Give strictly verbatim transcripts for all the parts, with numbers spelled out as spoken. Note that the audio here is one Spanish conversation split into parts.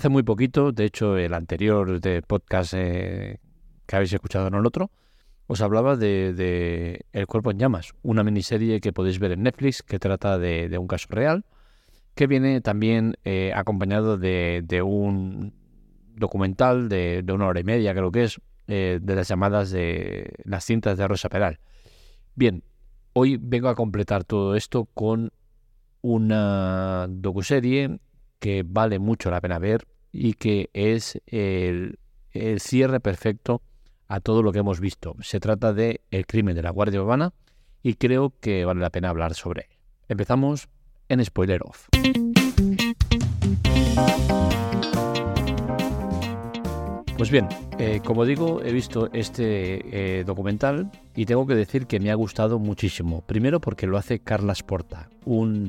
hace muy poquito, de hecho el anterior de podcast eh, que habéis escuchado en el otro, os hablaba de, de El cuerpo en llamas, una miniserie que podéis ver en Netflix que trata de, de un caso real, que viene también eh, acompañado de, de un documental de, de una hora y media, creo que es, eh, de las llamadas de las cintas de Rosa Peral. Bien, hoy vengo a completar todo esto con una docuserie que vale mucho la pena ver y que es el, el cierre perfecto a todo lo que hemos visto. Se trata de El crimen de la Guardia Urbana y creo que vale la pena hablar sobre él. Empezamos en Spoiler Off. Pues bien, eh, como digo, he visto este eh, documental y tengo que decir que me ha gustado muchísimo. Primero porque lo hace Carles Porta, un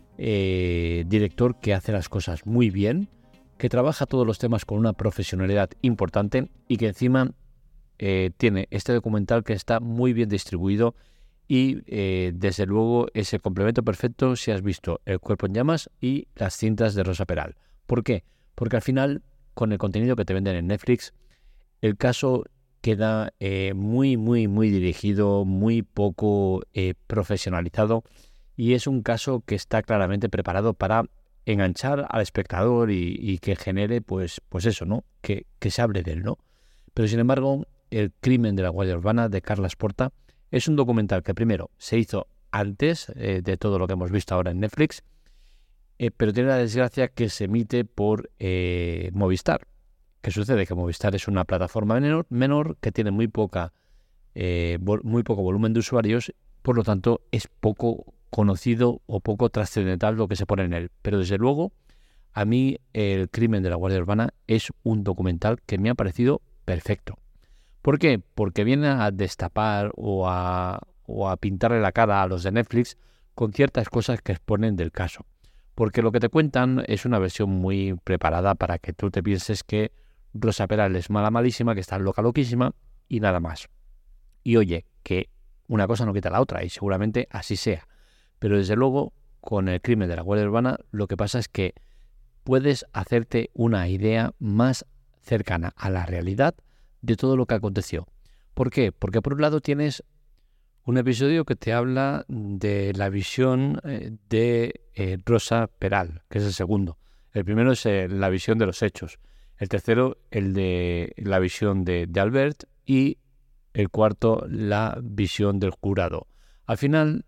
eh, director que hace las cosas muy bien, que trabaja todos los temas con una profesionalidad importante y que encima eh, tiene este documental que está muy bien distribuido y eh, desde luego es el complemento perfecto si has visto El cuerpo en llamas y las cintas de Rosa Peral. ¿Por qué? Porque al final, con el contenido que te venden en Netflix, el caso queda eh, muy, muy, muy dirigido, muy poco eh, profesionalizado y es un caso que está claramente preparado para enganchar al espectador y, y que genere, pues, pues eso, ¿no? Que, que se hable de él, ¿no? Pero sin embargo, El crimen de la Guardia Urbana de Carles Porta es un documental que primero se hizo antes eh, de todo lo que hemos visto ahora en Netflix, eh, pero tiene la desgracia que se emite por eh, Movistar. ¿Qué sucede? Que Movistar es una plataforma menor, menor que tiene muy poca, eh, vol- muy poco volumen de usuarios, por lo tanto es poco conocido o poco trascendental lo que se pone en él. Pero desde luego, a mí El crimen de la Guardia Urbana es un documental que me ha parecido perfecto. ¿Por qué? Porque viene a destapar o a, o a pintarle la cara a los de Netflix con ciertas cosas que exponen del caso. Porque lo que te cuentan es una versión muy preparada para que tú te pienses que Rosa Peral es mala malísima, que está loca loquísima y nada más. Y oye, que una cosa no quita la otra y seguramente así sea. Pero desde luego, con El crimen de la Guardia Urbana, lo que pasa es que puedes hacerte una idea más cercana a la realidad de todo lo que aconteció. ¿Por qué? Porque por un lado tienes un episodio que te habla de la visión eh, de eh, Rosa Peral, que es el segundo. El primero es eh, la visión de los hechos. El tercero, el de la visión de, de Albert. Y el cuarto, la visión del jurado. Al final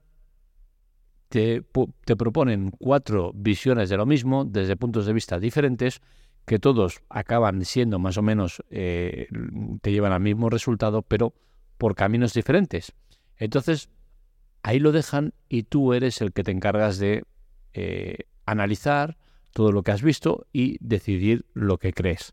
te, te proponen cuatro visiones de lo mismo desde puntos de vista diferentes, que todos acaban siendo más o menos, eh, te llevan al mismo resultado, pero por caminos diferentes. Entonces, ahí lo dejan y tú eres el que te encargas de eh, analizar todo lo que has visto y decidir lo que crees.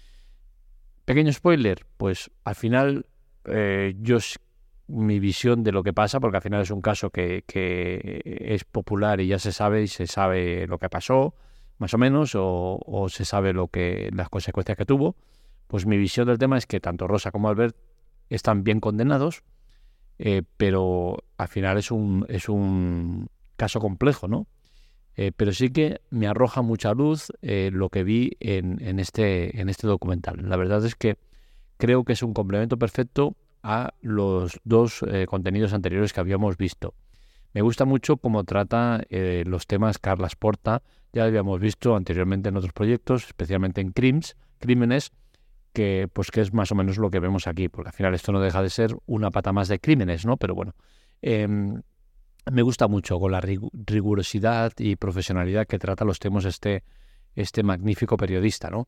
Pequeño spoiler, pues al final eh, yo mi visión de lo que pasa, porque al final es un caso que, que es popular y ya se sabe y se sabe lo que pasó, más o menos, o, o se sabe lo que las consecuencias que tuvo, pues mi visión del tema es que tanto Rosa como Albert están bien condenados, eh, pero al final es un, es un caso complejo, ¿no? Eh, pero sí que me arroja mucha luz eh, lo que vi en, en, este, en este documental. La verdad es que creo que es un complemento perfecto a los dos eh, contenidos anteriores que habíamos visto. Me gusta mucho cómo trata eh, los temas Carles Porta. Ya lo habíamos visto anteriormente en otros proyectos, especialmente en Crims, Crímenes, que pues que es más o menos lo que vemos aquí, porque al final esto no deja de ser una pata más de crímenes, ¿no? Pero bueno, eh, me gusta mucho con la rig- rigurosidad y profesionalidad que trata los temas este, este magnífico periodista, ¿no?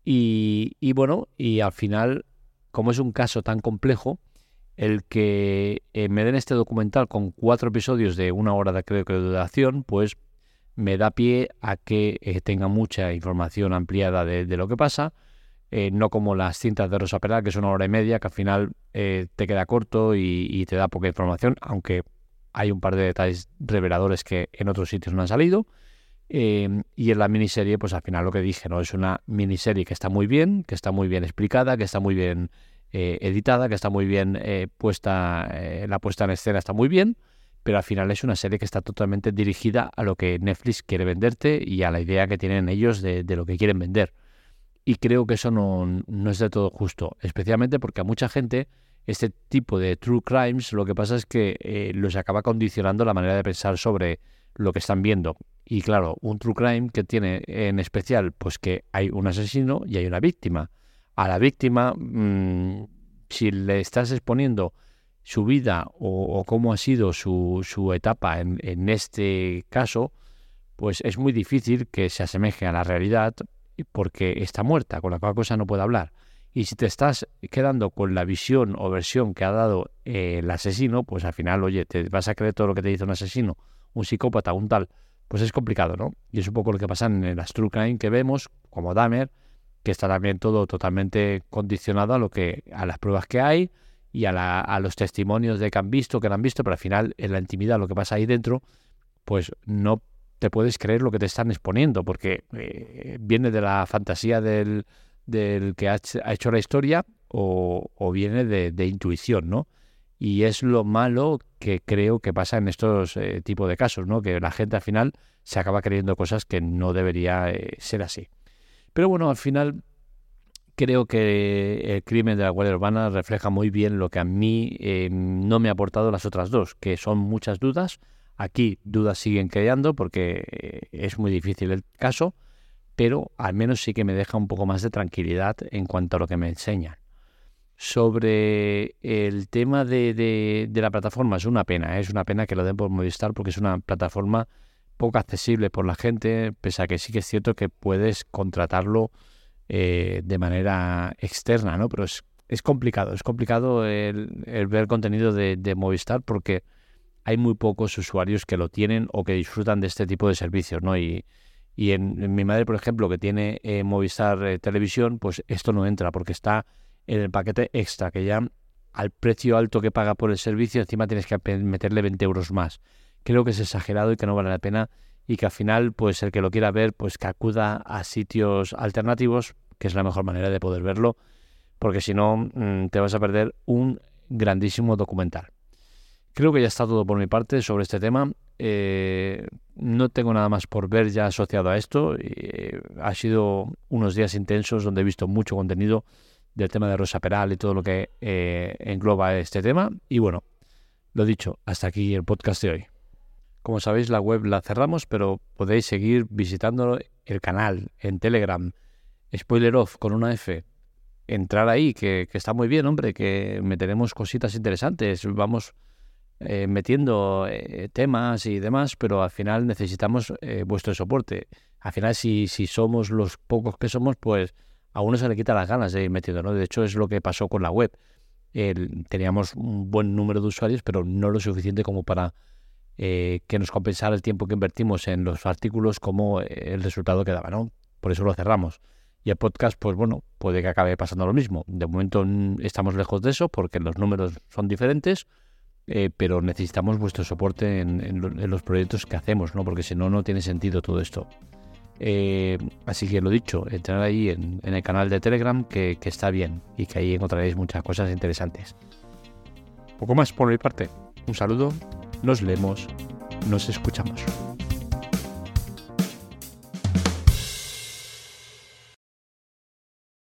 Y, y bueno, y al final, como es un caso tan complejo, el que eh, me den este documental con cuatro episodios de una hora de, creo que de duración, pues me da pie a que eh, tenga mucha información ampliada de, de lo que pasa, eh, no como las cintas de Rosa Peral, que es una hora y media, que al final eh, te queda corto y, y te da poca información, aunque hay un par de detalles reveladores que en otros sitios no han salido. Eh, y en la miniserie, pues al final lo que dije, ¿no? Es una miniserie que está muy bien, que está muy bien explicada, que está muy bien eh, editada, que está muy bien eh, puesta, eh, la puesta en escena está muy bien, pero al final es una serie que está totalmente dirigida a lo que Netflix quiere venderte y a la idea que tienen ellos de, de lo que quieren vender. y creo que eso no, no es de todo justo, especialmente porque a mucha gente este tipo de true crimes lo que pasa es que eh, los acaba condicionando la manera de pensar sobre lo que están viendo. Y claro, un true crime que tiene en especial pues que hay un asesino y hay una víctima. A la víctima, mmm, si le estás exponiendo su vida o, o cómo ha sido su, su etapa en, en este caso, pues es muy difícil que se asemeje a la realidad porque está muerta, con la cual cosa no puede hablar. Y si te estás quedando con la visión o versión que ha dado eh, el asesino, pues al final, oye, te vas a creer todo lo que te dice un asesino, un psicópata, un tal, pues es complicado, ¿no? Y es un poco lo que pasa en las true crime que vemos, como Dahmer, que está también todo totalmente condicionado a lo que, a las pruebas que hay y a, la, a los testimonios de que han visto, que no han visto, pero al final en la intimidad, lo que pasa ahí dentro, pues no te puedes creer lo que te están exponiendo, porque eh, viene de la fantasía del, del que ha, ha hecho la historia o, o viene de, de intuición, ¿no? Y es lo malo que creo que pasa en estos eh, tipos de casos, ¿no? Que la gente al final se acaba creyendo cosas que no debería eh, ser así. Pero bueno, al final creo que el crimen de la Guardia Urbana refleja muy bien lo que a mí eh, no me ha aportado las otras dos, que son muchas dudas. Aquí dudas siguen creando porque eh, es muy difícil el caso, pero al menos sí que me deja un poco más de tranquilidad en cuanto a lo que me enseñan. Sobre el tema de, de, de la plataforma, es una pena, ¿eh? Es una pena que lo den por Movistar porque es una plataforma poco accesible por la gente, pese a que sí que es cierto que puedes contratarlo eh, de manera externa, ¿no? Pero es, es complicado, es complicado el, el ver contenido de, de Movistar porque hay muy pocos usuarios que lo tienen o que disfrutan de este tipo de servicios, ¿no? Y, y en, en mi madre, por ejemplo, que tiene eh, Movistar eh, Televisión, pues esto no entra porque está en el paquete extra, que ya al precio alto que paga por el servicio, encima tienes que meterle veinte euros más. Creo que es exagerado y que no vale la pena y que al final, pues el que lo quiera ver, pues que acuda a sitios alternativos, que es la mejor manera de poder verlo, porque si no, mmm, te vas a perder un grandísimo documental. Creo que ya está todo por mi parte sobre este tema. Eh, no tengo nada más por ver ya asociado a esto. Eh, ha sido unos días intensos donde he visto mucho contenido del tema de Rosa Peral y todo lo que eh, engloba este tema. Y bueno, lo dicho, hasta aquí el podcast de hoy. Como sabéis, la web la cerramos, pero podéis seguir visitando el canal en Telegram, Spoiler Off con una F. Entrar ahí, que, que está muy bien, hombre, que meteremos cositas interesantes. Vamos eh, metiendo eh, temas y demás, pero al final necesitamos eh, vuestro soporte. Al final, si, si somos los pocos que somos, pues a uno se le quita las ganas de ir metiendo, ¿no? De hecho, es lo que pasó con la web. El, teníamos un buen número de usuarios, pero no lo suficiente como para eh, que nos compensara el tiempo que invertimos en los artículos como el resultado que daba, ¿no? Por eso lo cerramos. Y el podcast, pues bueno, puede que acabe pasando lo mismo. De momento estamos lejos de eso porque los números son diferentes, eh, pero necesitamos vuestro soporte en, en, en los proyectos que hacemos, ¿no? Porque si no, no tiene sentido todo esto. Eh, así que lo dicho, entrar ahí en, en el canal de Telegram que, que está bien y que ahí encontraréis muchas cosas interesantes. Poco más por mi parte. Un saludo, nos leemos, nos escuchamos.